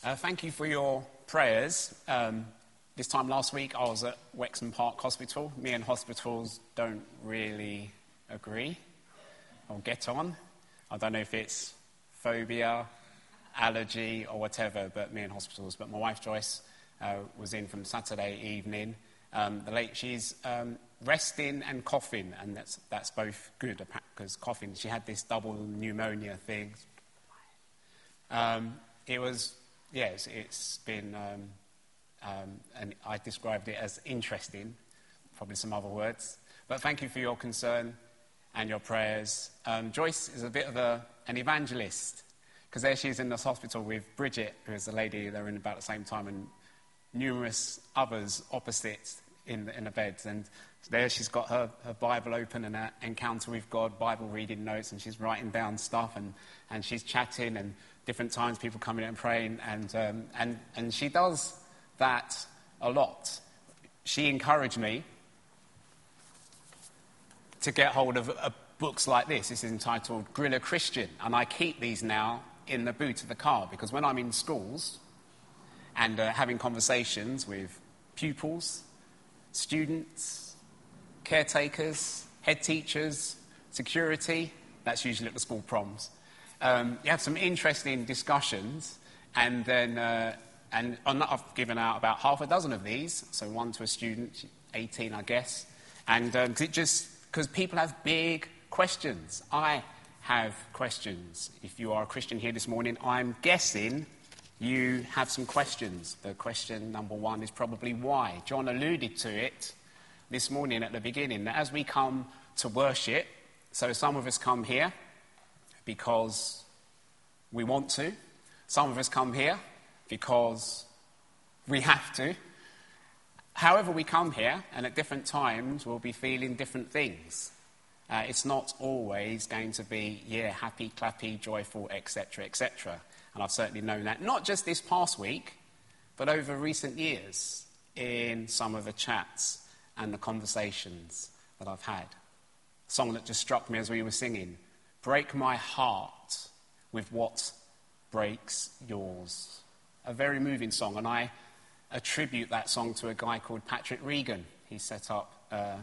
Thank you for your prayers. This time last week I was at Wexham Park Hospital. Me and hospitals don't really agree or get on. I don't know if it's phobia, allergy or whatever, but me and hospitals. But my wife Joyce was in from Saturday evening. She's resting and coughing, and that's both good because coughing, she had this double pneumonia thing. It's been, and I described it as interesting, probably some other words. But thank you for your concern and your prayers. Joyce is a bit of an evangelist, because there she is in this hospital with Bridget, who is the lady they're in about the same time, and numerous others opposite in the beds. And there she's got her Bible open and an encounter with God, Bible reading notes, and she's writing down stuff, and she's chatting, and different times people coming in and praying, and she does that a lot. She encouraged me to get hold of books like this. This is entitled Guerrilla Christian, and I keep these now in the boot of the car, because when I'm in schools and having conversations with pupils, students, caretakers, head teachers, security, that's usually at the school proms, you have some interesting discussions, and then I've given out about half a dozen of these, so one to a student, 18 I guess, and because people have big questions. I have questions. If you are a Christian here this morning, I'm guessing you have some questions. The question number one is probably why. John alluded to it this morning at the beginning. As we come to worship, so some of us come here because we want to. Some of us come here because we have to. However we come here, and at different times, we'll be feeling different things. It's not always going to be, happy, clappy, joyful, etc., etc. And I've certainly known that, not just this past week, but over recent years in some of the chats and the conversations that I've had. A song that just struck me as we were singing, "Break my heart with what breaks yours." A very moving song, and I attribute that song to a guy called Patrick Regan. He set up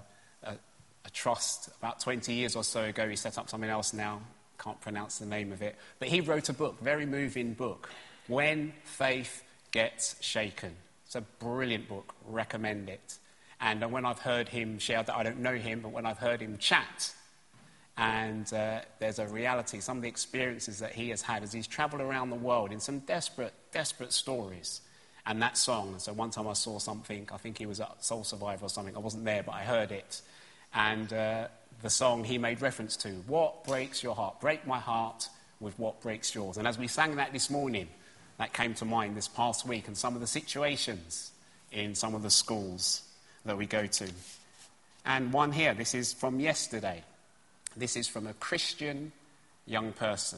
a trust about 20 years or so ago. He set up something else now, can't pronounce the name of it. But he wrote a book, very moving book, When Faith Gets Shaken. It's a brilliant book, recommend it. And when I've heard him share that, I don't know him, but when I've heard him chat, and there's a reality, some of the experiences that he has had as he's travelled around the world in some desperate, desperate stories. And that song, so one time I saw something, I think he was at Soul Survivor or something, I wasn't there, but I heard it. And the song he made reference to, what breaks your heart? Break my heart with what breaks yours. And as we sang that this morning, that came to mind this past week, and some of the situations in some of the schools that we go to. And one here, this is from yesterday. This is from a Christian young person.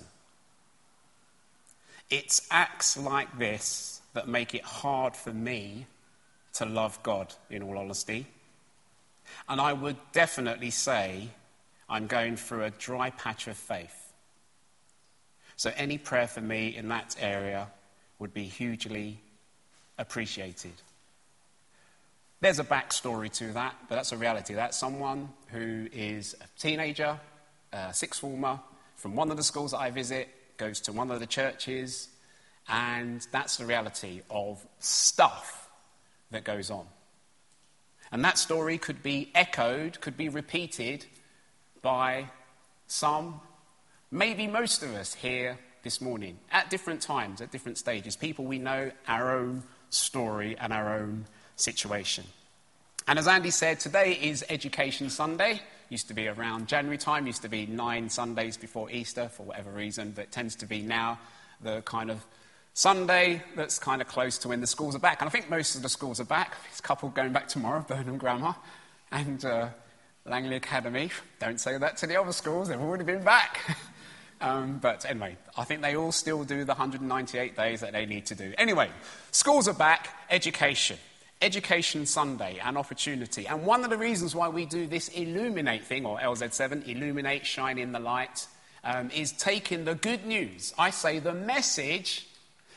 It's acts like this that make it hard for me to love God, in all honesty. And I would definitely say I'm going through a dry patch of faith. So any prayer for me in that area would be hugely appreciated. There's a backstory to that, but that's a reality. That's someone who is a teenager, a sixth former, from one of the schools that I visit, goes to one of the churches, and that's the reality of stuff that goes on. And that story could be echoed, could be repeated by some, maybe most of us here this morning, at different times, at different stages. People we know, our own story and our own situation. And as Andy said, today is Education Sunday. Used to be around January time, used to be 9 Sundays before Easter for whatever reason, but it tends to be now the kind of Sunday that's kind of close to when the schools are back. And I think most of the schools are back. There's a couple going back tomorrow, Burnham Grammar and Langley Academy. Don't say that to the other schools, they've already been back. But anyway, I think they all still do the 198 days that they need to do. Anyway, schools are back, education. Education Sunday, an opportunity. And one of the reasons why we do this Illuminate thing, or LZ7, Illuminate, Shine in the Light, is taking the good news, I say the message,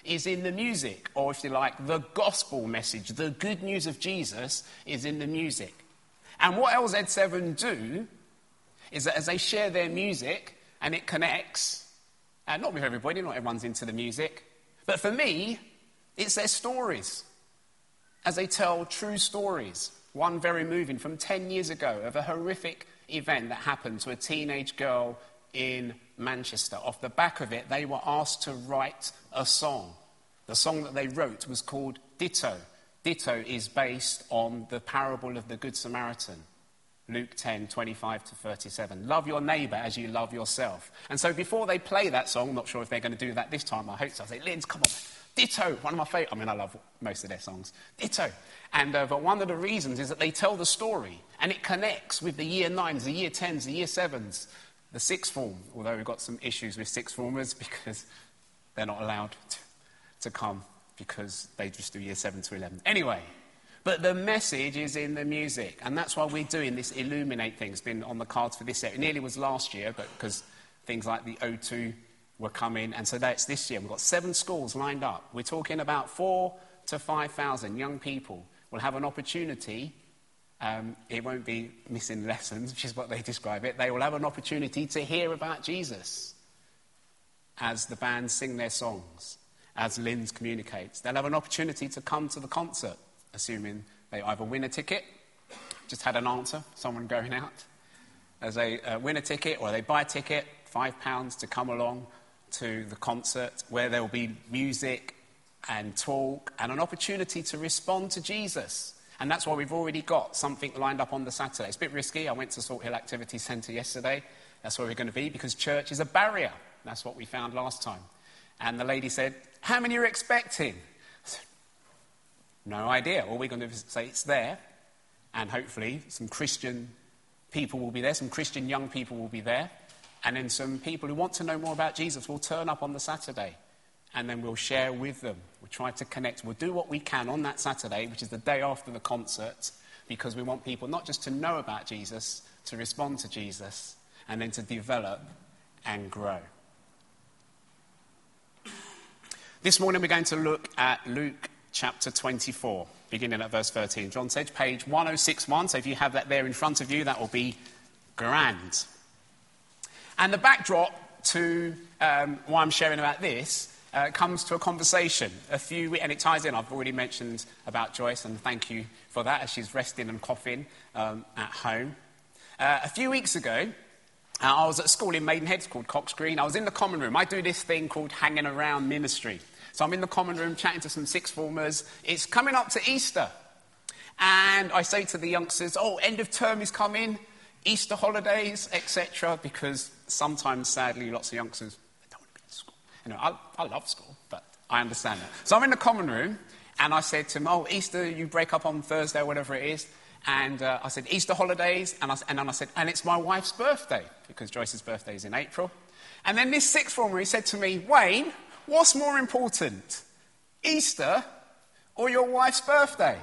is in the music, or if you like, the gospel message, the good news of Jesus is in the music. And what LZ7 do is that as they share their music and it connects, and not with everybody, not everyone's into the music, but for me, it's their stories. As they tell true stories, one very moving from 10 years ago of a horrific event that happened to a teenage girl in Manchester. Off the back of it, they were asked to write a song. The song that they wrote was called Ditto. Ditto is based on the parable of the Good Samaritan. Luke 10, 25 to 37. Love your neighbour as you love yourself. And so before they play that song, I'm not sure if they're going to do that this time, I hope so. I say, Linz, come on, Ditto, one of my favourite. I mean, I love most of their songs. Ditto. And but one of the reasons is that they tell the story, and it connects with the year 9s, the year 10s, the year 7s, the sixth form, although we've got some issues with sixth formers because they're not allowed to come because they just do year 7 to 11. Anyway, but the message is in the music, and that's why we're doing this Illuminate thing. It's been on the cards for this year. It nearly was last year, but because things like the O2 were coming, and so that's this year. We've got 7 schools lined up. We're talking about 4,000 to 5,000 young people will have an opportunity. It won't be missing lessons, which is what they describe it. They will have an opportunity to hear about Jesus as the band sing their songs, as Linz communicates. They'll have an opportunity to come to the concert, assuming they either win a ticket, just had an answer, someone going out, as they win a ticket, or they buy a ticket, £5 to come along to the concert, where there will be music and talk and an opportunity to respond to Jesus. And that's why we've already got something lined up on the Saturday. It's a bit risky. I went to Salt Hill Activity Centre yesterday. That's where we're going to be, because church is a barrier. That's what we found last time. And the lady said, how many are you expecting? I said, no idea. All we're going to do is say it's there, and hopefully some Christian people will be there, some Christian young people will be there, and then some people who want to know more about Jesus will turn up on the Saturday, and then we'll share with them. We'll try to connect. We'll do what we can on that Saturday, which is the day after the concert, because we want people not just to know about Jesus, to respond to Jesus, and then to develop and grow. This morning we're going to look at Luke chapter 24, beginning at verse 13. John said, page 1061, so if you have that there in front of you, that will be grand. And the backdrop to why I'm sharing about this comes to a conversation and it ties in. I've already mentioned about Joyce, and thank you for that, as she's resting and coughing at home. A few weeks ago, I was at a school in Maidenhead. It's called Cox Green. I was in the common room. I do this thing called hanging around ministry. So I'm in the common room chatting to some sixth formers. It's coming up to Easter. And I say to the youngsters, end of term is coming, Easter holidays, etc. Because sometimes, sadly, lots of youngsters, they don't want to go to school. You know, I love school, but I understand that. So I'm in the common room, and I said to them, Easter, you break up on Thursday or whatever it is. And I said, Easter holidays. And then I said, and it's my wife's birthday, because Joyce's birthday is in April. And then this sixth former, he said to me, Wayne, what's more important, Easter or your wife's birthday?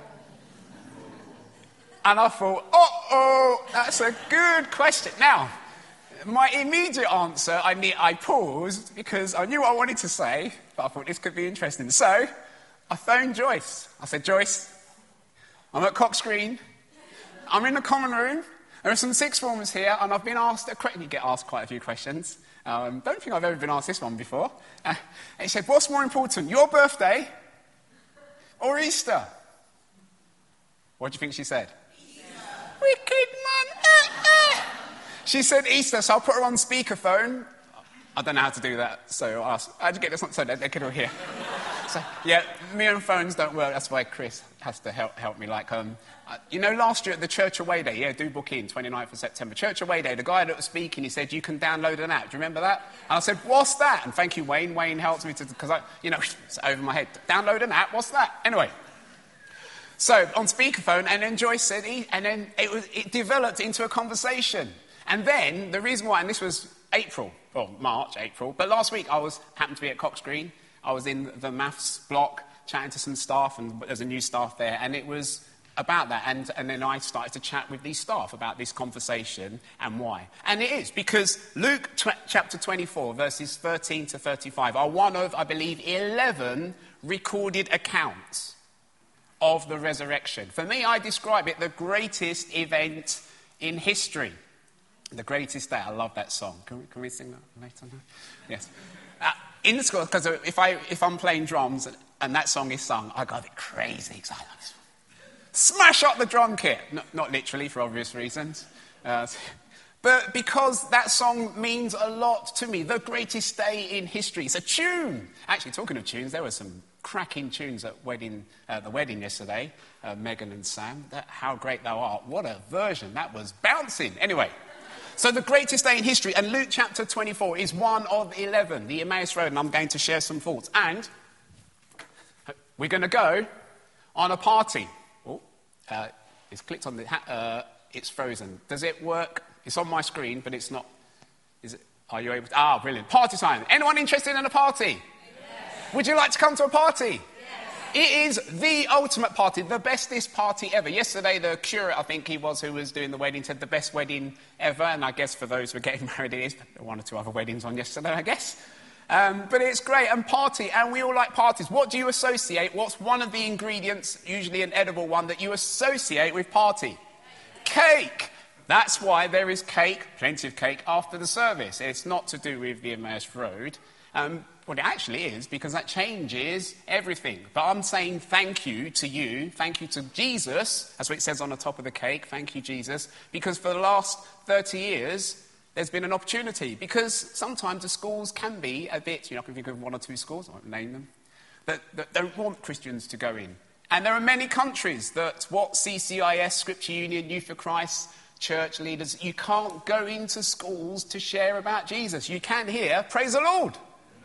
And I thought, that's a good question. Now, my immediate answer, I paused because I knew what I wanted to say, but I thought this could be interesting. So I phoned Joyce. I said, Joyce, I'm at Cox Green. I'm in the common room. There are some sixth formers here, and I've been asked you get asked quite a few questions. Don't think I've ever been asked this one before. And he said, what's more important, your birthday or Easter? What do you think she said? Easter. Wicked man. She said Easter, so I'll put her on speakerphone. I don't know how to do that, so I'll ask, how'd you get this on so they can all hear? So, yeah, me and phones don't work. That's why Chris has to help me. Last year at the Church Away Day, do book in, 29th of September. Church Away Day, the guy that was speaking, he said, you can download an app. Do you remember that? And I said, what's that? And thank you, Wayne. Wayne helped me because it's over my head. Download an app, what's that? Anyway. So, on speakerphone, and then Joyce said, and then it developed into a conversation. And then, the reason why, and this was March, April, but last week I happened to be at Cox Green. I was in the maths block chatting to some staff, and there's a new staff there, and it was about that. And then I started to chat with these staff about this conversation and why. And it is because Luke chapter 24, verses 13 to 35 are one of, I believe, 11 recorded accounts of the resurrection. For me, I describe it the greatest event in history. The greatest day. I love that song. Can we sing that later? Yes. In the school, because if I'm playing drums and that song is sung, I go a bit crazy excited. Smash up the drum kit. Not literally, for obvious reasons. But because that song means a lot to me. The greatest day in history. It's a tune. Actually, talking of tunes, there were some cracking tunes at the wedding yesterday. Megan and Sam. How Great Thou Art. What a version. That was bouncing. Anyway. So the greatest day in history, and Luke chapter 24 is one of 11, the Emmaus Road, and I'm going to share some thoughts. And we're going to go on a party. Oh, it's clicked on the... it's frozen. Does it work? It's on my screen, but it's not... Is it? Are you able to... Brilliant. Party time. Anyone interested in a party? Yes. Would you like to come to a party? It is the ultimate party, the bestest party ever. Yesterday, the curate, I think he was, who was doing the wedding, said the best wedding ever. And I guess for those who are getting married, it is. One or two other weddings on yesterday, I guess. But it's great. And party, and we all like parties. What do you associate? What's one of the ingredients, usually an edible one, that you associate with party? Cake. That's why there is cake, plenty of cake, after the service. It's not to do with the Emmaus Road. Well, it actually is, because that changes everything. But I'm saying thank you to you, thank you to Jesus, that's what it says on the top of the cake, thank you, Jesus, because for the last 30 years, there's been an opportunity. Because sometimes the schools can be a bit, I can think of one or two schools, I won't name them, that don't want Christians to go in. And there are many countries that what CCIS, Scripture Union, Youth for Christ, church leaders, you can't go into schools to share about Jesus. You can here, praise the Lord.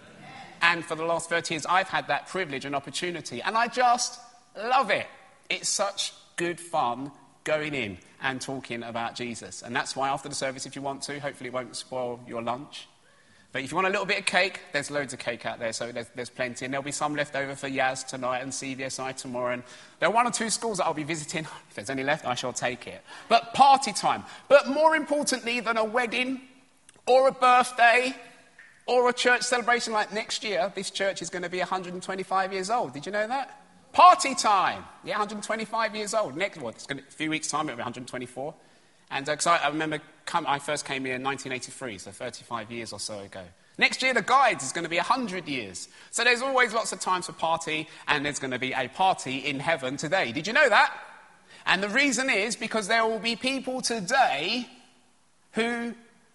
And for the last 30 years, I've had that privilege and opportunity. And I just love it. It's such good fun going in and talking about Jesus. And that's why after the service, if you want to, hopefully it won't spoil your lunch. But if you want a little bit of cake, there's loads of cake out there, so there's plenty. And there'll be some left over for Yaz tonight and CVSI tomorrow. And there are one or two schools that I'll be visiting. If there's any left, I shall take it. But party time. But more importantly than a wedding or a birthday or a church celebration like next year, this church is going to be 125 years old. Did you know that? Party time. Yeah, 125 years old. A few weeks' time, it'll be 124. And because I remember I first came here in 1983, so 35 years or so ago. Next year, the Guides is going to be 100 years. So there's always lots of times for party, and there's going to be a party in heaven today. Did you know that? And the reason is because there will be people today who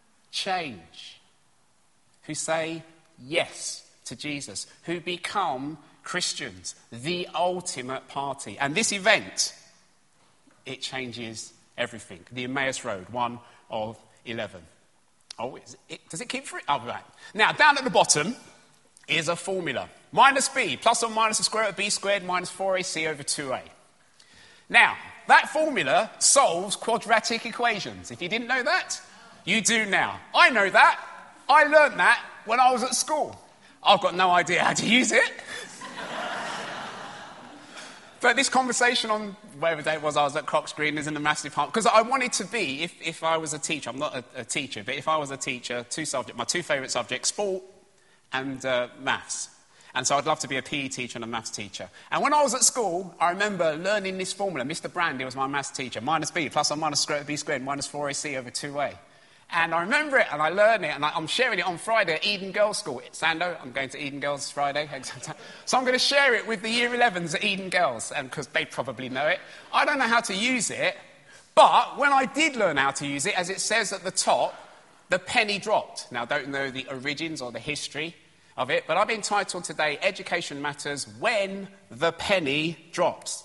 change, who say yes to Jesus, who become Christians, the ultimate party. And this event, it changes everything. The Emmaus Road, one of 11. Oh, does it keep free? Oh, right. Now, down at the bottom is a formula. Minus b, plus or minus the square root of b squared minus 4ac over 2a. Now, that formula solves quadratic equations. If you didn't know that, you do now. I know that. I learned that when I was at school. I've got no idea how to use it. But this conversation on whatever day it was, I was at Cox Green, is in the maths department. Because I wanted to be, if I was a teacher, I'm not a teacher, but if I was a teacher, my two favourite subjects, sport and maths. And so I'd love to be a PE teacher and a maths teacher. And when I was at school, I remember learning this formula. Mr. Brandy was my maths teacher. Minus b, plus or minus square root of b squared, minus 4ac over 2a. And I remember it, and I learned it, and I'm sharing it on Friday at Eden Girls School. Sando, I'm going to Eden Girls Friday. So I'm going to share it with the Year 11s at Eden Girls, because they probably know it. I don't know how to use it, but when I did learn how to use it, as it says at the top, the penny dropped. Now, I don't know the origins or the history of it, but I've been titled today, Education Matters When the Penny Drops.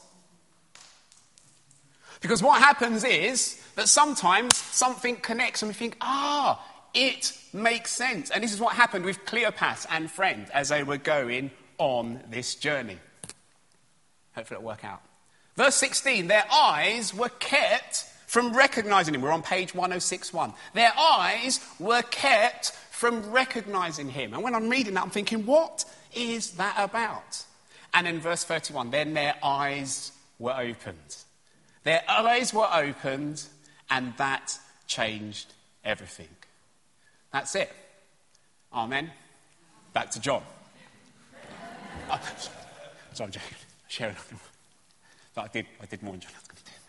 Because what happens is that sometimes something connects and we think, it makes sense. And this is what happened with Cleopas and friend as they were going on this journey. Hopefully it'll work out. Verse 16, their eyes were kept from recognising him. We're on page 1061. Their eyes were kept from recognising him. And when I'm reading that, I'm thinking, what is that about? And in verse 31, then their eyes were opened. Their eyes were opened, and that changed everything. That's it. Amen. Back to John. So I'm joking. Sharing. But I did more than John.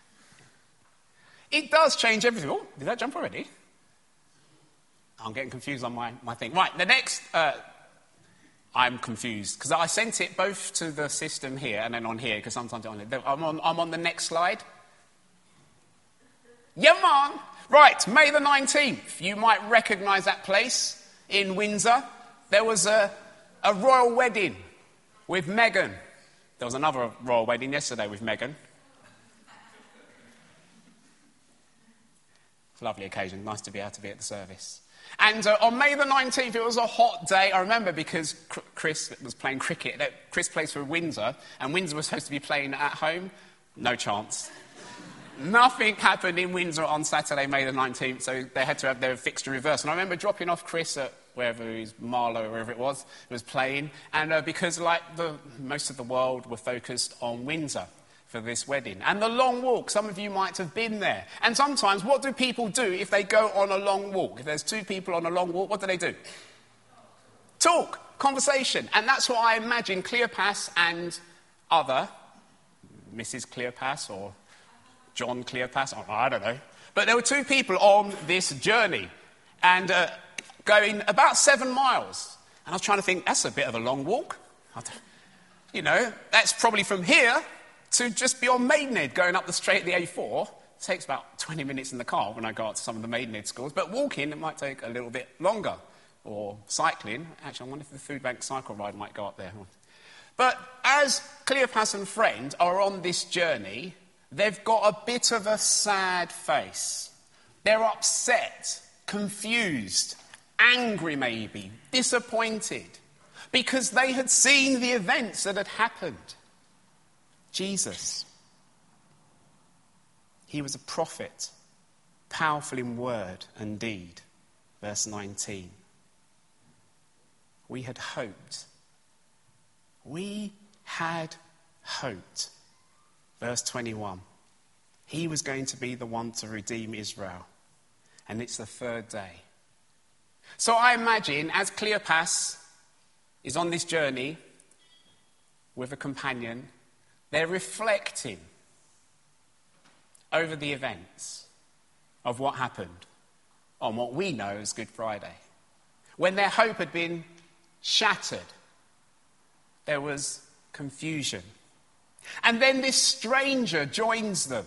It does change everything. Oh, did that jump already? I'm getting confused on my thing. Right, the next... I'm confused because I sent it both to the system here and then on here because sometimes I'm on the next slide. Yeah, man. Right, May the 19th. You might recognise that place in Windsor. There was a royal wedding with Meghan. There was another royal wedding yesterday with Meghan. It's a lovely occasion. Nice to be able to be at the service. And on May the 19th, it was a hot day. I remember because Chris was playing cricket. Chris plays for Windsor, and Windsor was supposed to be playing at home. No chance. Nothing happened in Windsor on Saturday, May the 19th, so they had to have their fixture reversed. And I remember dropping off Chris at wherever he was, Marlow, or wherever it was playing. And because most of the world were focused on Windsor for this wedding. And the long walk, some of you might have been there. And sometimes, what do people do if they go on a long walk? If there's two people on a long walk, what do? Talk, conversation. And that's what I imagine Cleopas and other, Mrs. Cleopas or John Cleopas, I don't know. But there were two people on this journey and going about 7 miles. And I was trying to think, that's a bit of a long walk. That's probably from here to just beyond Maidenhead, going up the straight of the A4. It takes about 20 minutes in the car when I go out to some of the Maidenhead schools. But walking, it might take a little bit longer. Or cycling. Actually, I wonder if the food bank cycle ride might go up there. But as Cleopas and friend are on this journey, they've got a bit of a sad face. They're upset, confused, angry maybe, disappointed. Because they had seen the events that had happened. Jesus. He was a prophet, powerful in word and deed. Verse 19. We had hoped. We had hoped. Verse 21. He was going to be the one to redeem Israel. And it's the third day. So I imagine as Cleopas is on this journey with a companion, they're reflecting over the events of what happened on what we know as Good Friday. When their hope had been shattered, there was confusion. And then this stranger joins them.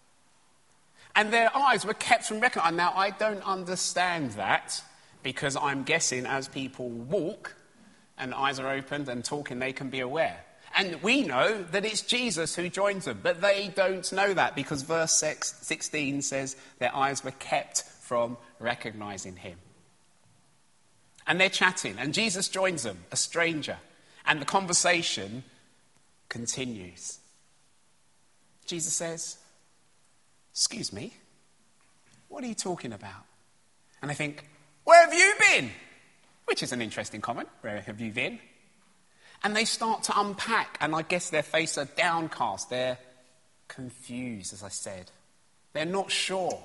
And their eyes were kept from recognizing. Now, I don't understand that because I'm guessing as people walk and eyes are opened and talking, they can be aware. And we know that it's Jesus who joins them, but they don't know that because verse 16 says their eyes were kept from recognizing him. And they're chatting, and Jesus joins them, a stranger, and the conversation continues. Jesus says, "Excuse me, what are you talking about?" And they think, "Where have you been?" Which is an interesting comment. Where have you been? And they start to unpack, and I guess their faces are downcast. They're confused, as I said. They're not sure.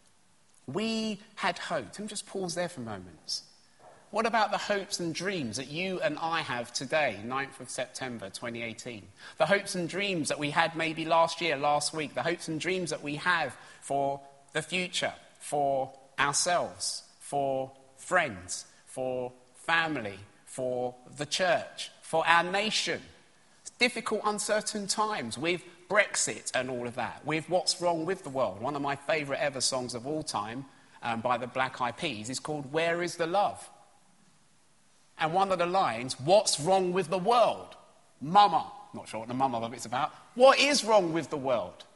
We had hoped. Let me just pause there for a moment. What about the hopes and dreams that you and I have today, 9th of September 2018? The hopes and dreams that we had maybe last year, last week. The hopes and dreams that we have for the future, for ourselves, for friends, for family, for the church, for our nation. It's difficult, uncertain times with Brexit and all of that, with what's wrong with the world. One of my favourite ever songs of all time by the Black Eyed Peas is called "Where is the Love?" And one of the lines, "What's wrong with the world? Mama." Not sure what the mama of it's about. What is wrong with the world?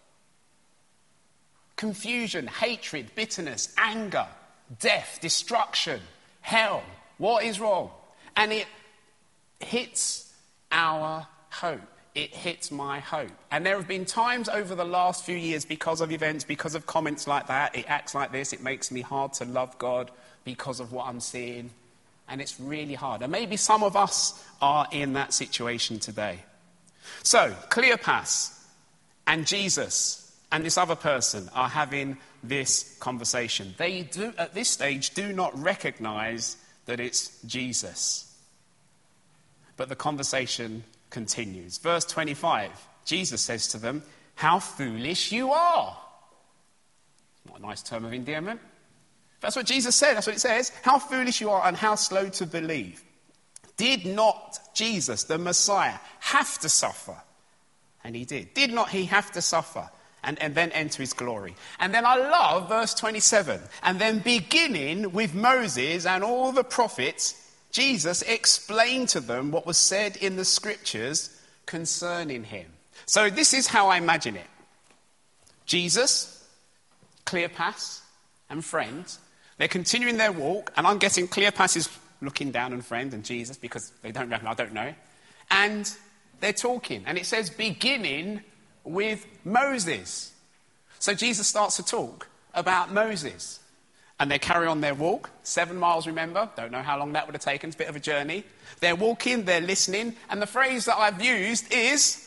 Confusion, hatred, bitterness, anger, death, destruction, hell. What is wrong? And it hits our hope. It hits my hope. And there have been times over the last few years because of events, because of comments like that, it acts like this, it makes me hard to love God because of what I'm seeing. And it's really hard. And maybe some of us are in that situation today. So, Cleopas and Jesus and this other person are having this conversation. They do, at this stage, do not recognize that it's Jesus. But the conversation continues. Verse 25, Jesus says to them, "How foolish you are." What a nice term of endearment. That's what Jesus said. That's what it says. How foolish you are and how slow to believe. Did not Jesus, the Messiah, have to suffer? And he did. Did not he have to suffer and then enter his glory? And then I love verse 27. And then beginning with Moses and all the prophets, Jesus explained to them what was said in the scriptures concerning him. So this is how I imagine it. Jesus, Cleopas, and friends, they're continuing their walk, and I'm guessing Cleopas is looking down on friend and Jesus because they don't know, I don't know. And they're talking, and it says beginning with Moses. So Jesus starts to talk about Moses. And they carry on their walk, 7 miles, remember? Don't know how long that would have taken, it's a bit of a journey. They're walking, they're listening, and the phrase that I've used is,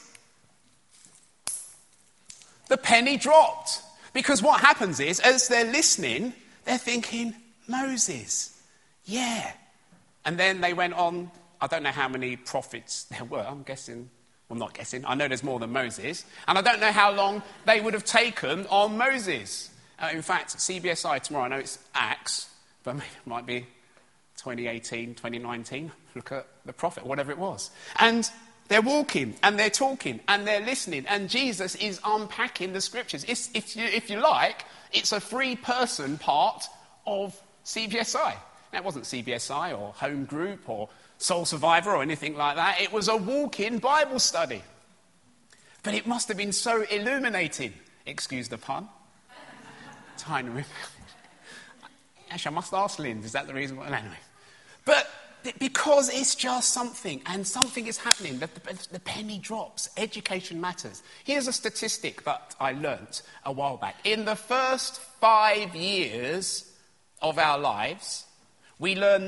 the penny dropped. Because what happens is, as they're listening, they're thinking, Moses, yeah. And then they went on, I don't know how many prophets there were, I'm guessing, well, not guessing, I know there's more than Moses, and I don't know how long they would have taken on Moses. In fact, CBSI tomorrow, I know it's Acts, but maybe it might be 2018, 2019. Look at the prophet, whatever it was. And they're walking, and they're talking, and they're listening, and Jesus is unpacking the scriptures. If you like, it's a three-person part of CBSI. Now, it wasn't CBSI or Home Group or Soul Survivor or anything like that. It was a walk-in Bible study. But it must have been so illuminating, excuse the pun. Tiny. Actually, I must ask Lynn, is that the reason why? Anyway. But because it's just something, and something is happening, the penny drops. Education matters. Here's a statistic that I learnt a while back. In the first 5 years of our lives, we learn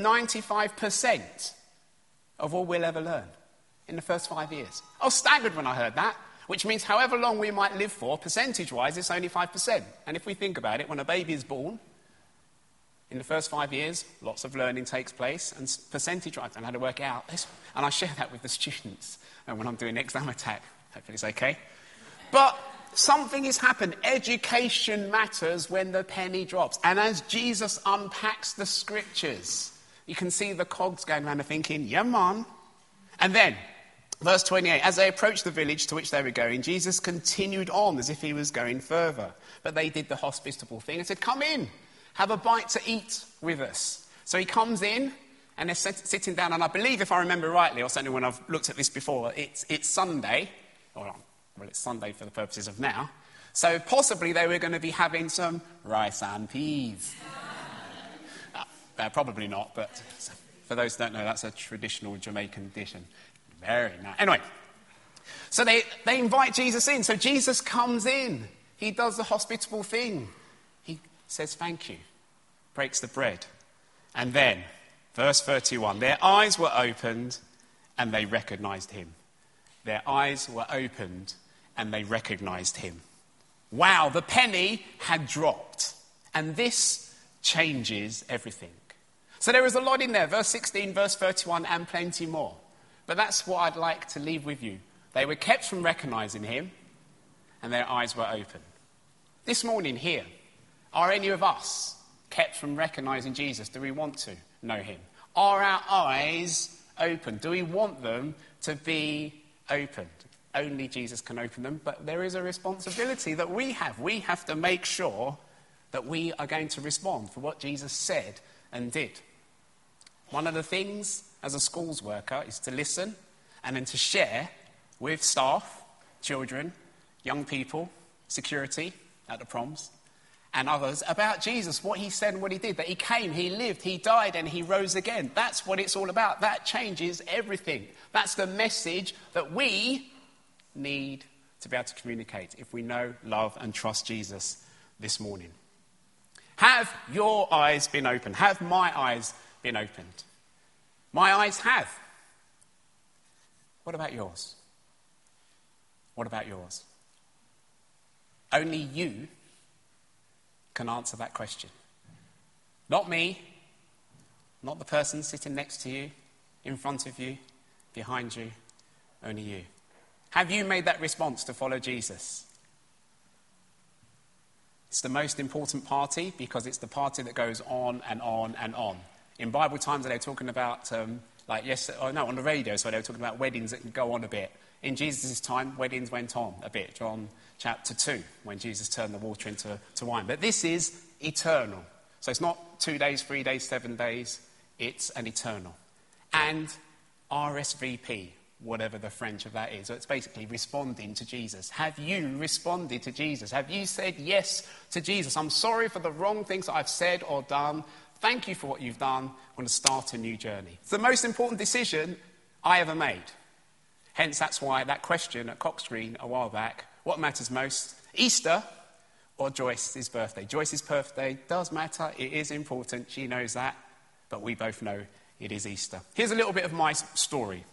95% of all we'll ever learn. In the first 5 years. I was staggered when I heard that. Which means however long we might live for, percentage-wise, it's only 5%. And if we think about it, when a baby is born, in the first 5 years, lots of learning takes place, and percentage-wise, I don't know how to work it out. And I share that with the students when I'm doing exam attack. Hopefully it's okay. But something has happened. Education matters when the penny drops. And as Jesus unpacks the scriptures, you can see the cogs going around and thinking, yeah, man. And then, verse 28, as they approached the village to which they were going, Jesus continued on as if he was going further. But they did the hospitable thing and said, come in, have a bite to eat with us. So he comes in and they're sitting down, and I believe, if I remember rightly, or certainly when I've looked at this before, it's Sunday. Well, it's Sunday for the purposes of now. So possibly they were going to be having some rice and peas. Probably not, but for those who don't know, that's a traditional Jamaican dish. Very nice. Anyway, so they invite Jesus in. So Jesus comes in. He does the hospitable thing. He says thank you, breaks the bread. And then, verse 31, their eyes were opened and they recognized him. Their eyes were opened and they recognized him. Wow, the penny had dropped. And this changes everything. So there is a lot in there. Verse 16, verse 31, and plenty more. But that's what I'd like to leave with you. They were kept from recognizing him, and their eyes were open. This morning here, are any of us kept from recognizing Jesus? Do we want to know him? Are our eyes open? Do we want them to be opened? Only Jesus can open them, but there is a responsibility that we have. We have to make sure that we are going to respond for what Jesus said and did. One of the things as a schools worker is to listen and then to share with staff, children, young people, security at the proms, and others about Jesus, what he said and what he did, that he came, he lived, he died, and he rose again. That's what it's all about. That changes everything. That's the message that we need to be able to communicate if we know, love, and trust Jesus this morning. Have your eyes been opened? Have my eyes been opened? My eyes have. What about yours? What about yours? Only you can answer that question. Not me, not the person sitting next to you, in front of you, behind you, only you. Have you made that response to follow Jesus? It's the most important party because it's the party that goes on and on and on. In Bible times, they were talking about, on the radio, so they were talking about weddings that can go on a bit. In Jesus' time, weddings went on a bit. John chapter 2, when Jesus turned the water into wine. But this is eternal. So it's not 2 days, 3 days, 7 days. It's an eternal. And RSVP, whatever the French of that is. So it's basically responding to Jesus. Have you responded to Jesus? Have you said yes to Jesus? I'm sorry for the wrong things that I've said or done. Thank you for what you've done. I'm going to start a new journey. It's the most important decision I ever made. Hence, that's why that question at Cox Green a while back, what matters most, Easter or Joyce's birthday? Joyce's birthday does matter. It is important. She knows that. But we both know it is Easter. Here's a little bit of my story.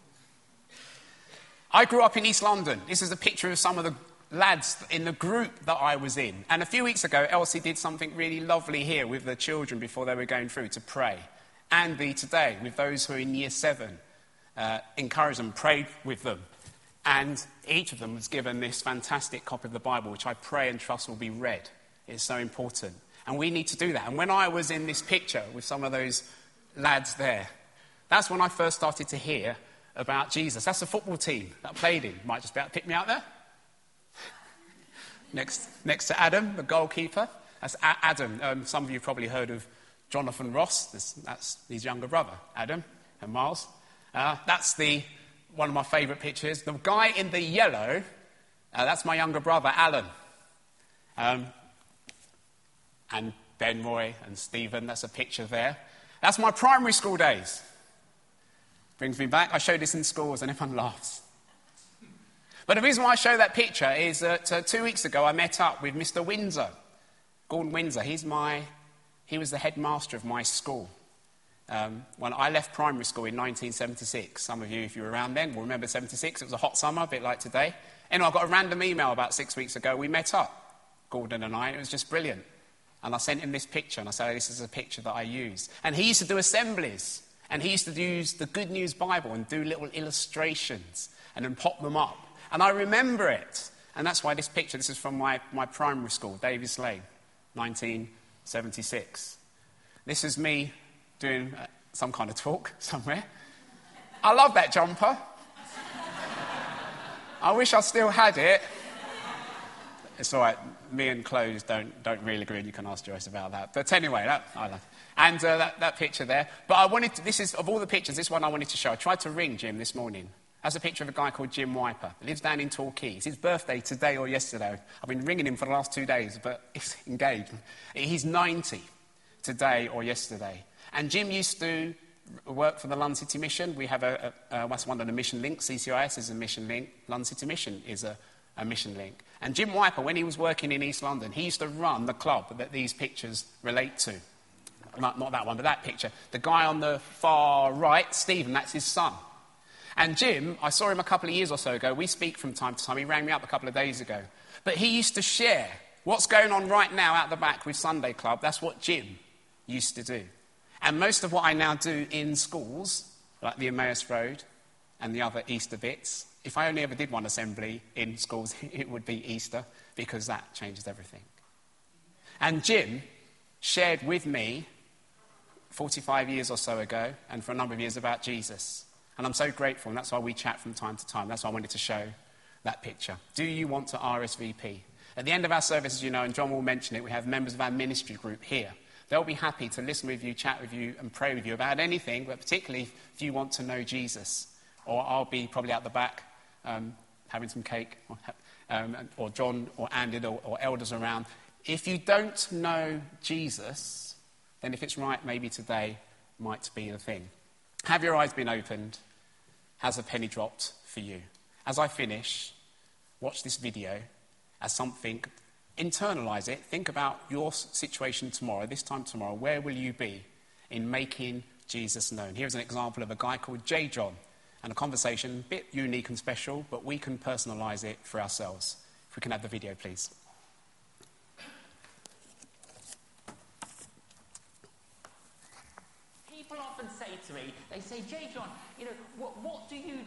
I grew up in East London. This is a picture of some of the lads in the group that I was in. And a few weeks ago, Elsie did something really lovely here with the children before they were going through to pray. Andy today, with those who are in year 7, encouraged them, prayed with them. And each of them was given this fantastic copy of the Bible, which I pray and trust will be read. It's so important. And we need to do that. And when I was in this picture with some of those lads there, that's when I first started to hear about Jesus. That's the football team that I played in. Might just be able to pick me out there. Next to Adam, the goalkeeper. That's Adam. Some of you have probably heard of Jonathan Ross. That's his younger brother, Adam and Miles. That's one of my favourite pictures. The guy in the yellow, that's my younger brother, Alan. And Ben Roy and Stephen, that's a picture there. That's my primary school days. Brings me back. I show this in schools and everyone laughs. But the reason why I show that picture is that 2 weeks ago I met up with Mr. Windsor, Gordon Windsor. He was the headmaster of my school. When I left primary school in 1976, some of you, if you were around then, will remember 76. It was a hot summer, a bit like today. Anyway, I got a random email about 6 weeks ago. We met up, Gordon and I, and it was just brilliant. And I sent him this picture, and I said, this is a picture that I use. And he used to do assemblies, and he used to use the Good News Bible and do little illustrations and then pop them up. And I remember it. And that's why this is from my primary school, Davies Lane, 1976. This is me doing some kind of talk somewhere. I love that jumper. I wish I still had it. It's all right. Me and clothes don't really agree, and you can ask Joyce about that. But anyway, I love. And that picture there. But of all the pictures, this one I wanted to show. I tried to ring Jim this morning. That's a picture of a guy called Jim Wiper. He lives down in Torquay. It's his birthday today or yesterday. I've been ringing him for the last 2 days, but he's engaged. He's 90 today or yesterday. And Jim used to work for the London City Mission. We have that's one of the mission links. CCIS is a mission link. London City Mission is a mission link. And Jim Wiper, when he was working in East London, he used to run the club that these pictures relate to. Not that one, but that picture. The guy on the far right, Stephen, that's his son. And Jim, I saw him a couple of years or so ago. We speak from time to time. He rang me up a couple of days ago. But he used to share what's going on right now out the back with Sunday Club. That's what Jim used to do. And most of what I now do in schools, like the Emmaus Road and the other Easter bits, if I only ever did one assembly in schools, it would be Easter, because that changes everything. And Jim shared with me 45 years or so ago, and for a number of years, about Jesus. And I'm so grateful, and that's why we chat from time to time. That's why I wanted to show that picture. Do you want to RSVP? At the end of our service, as you know, and John will mention it, we have members of our ministry group here. They'll be happy to listen with you, chat with you, and pray with you about anything, but particularly if you want to know Jesus. Or I'll be probably out the back having some cake, or John or Andy or elders around. If you don't know Jesus, then if it's right, maybe today might be the thing. Have your eyes been opened? Has a penny dropped for you? As I finish, watch this video as something, internalise it, think about your situation tomorrow, this time tomorrow. Where will you be in making Jesus known? Here's an example of a guy called J. John, and a conversation, a bit unique and special, but we can personalise it for ourselves. If we can have the video, please. to me, they say, J. John, you know, what do you